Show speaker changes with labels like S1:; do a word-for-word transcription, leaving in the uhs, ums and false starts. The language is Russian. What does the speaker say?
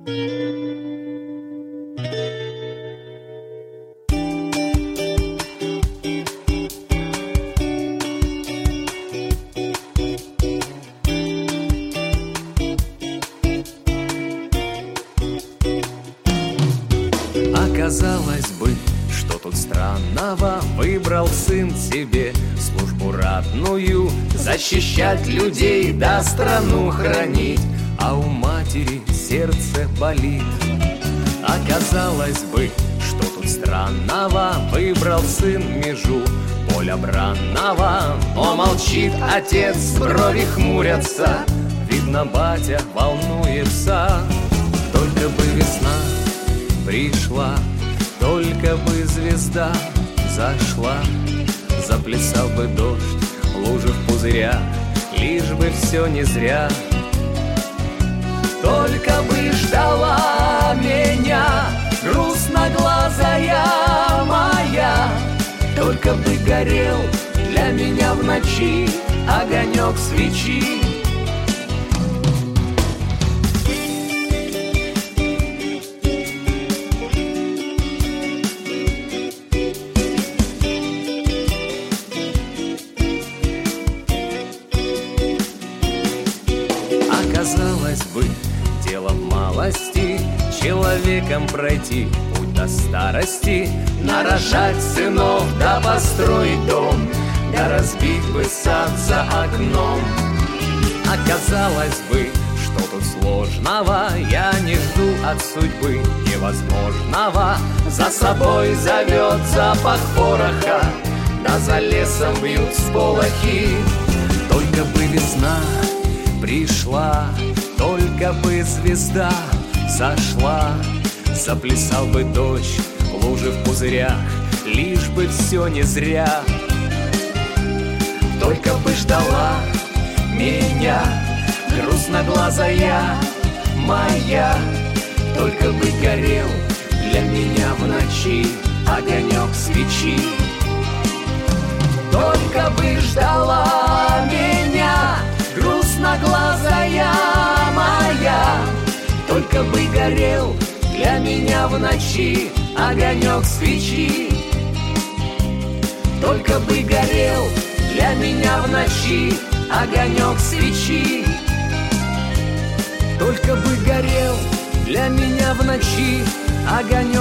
S1: Казалось бы, что тут странного? Выбрал сын себе службу ратную, защищать людей да страну хранить, а у матери сердце болит. А казалось бы, что тут странного? Выбрал сын межу поля бранного, но молчит отец, брови хмурятся, видно, батя волнуется. Только бы весна пришла, только бы звезда зашла, заплясал бы дождь, лужи в пузырях, лишь бы все не зря. Только бы ждала меня грустноглазая моя, только бы горел для меня в ночи огонек свечи. Казалось бы, дело в малости, человеком пройти путь до старости, нарожать сынов да построить дом, да разбить бы сад за окном. А казалось бы, что тут сложного? Я не жду от судьбы невозможного, за собой зовет запах пороха, да за лесом бьют сполохи. Только бы весна пришла, только бы звезда сошла, заплясал бы дождь, лужи в пузырях, лишь бы все не зря. Только бы ждала меня грустноглазая моя, только бы горел для меня в ночи огонек свечи. Только бы ждала меня грустноглазая моя, только бы горел для меня в ночи огонек свечи. Только бы горел для меня в ночи огонек свечи. Только бы горел для меня в ночи огонек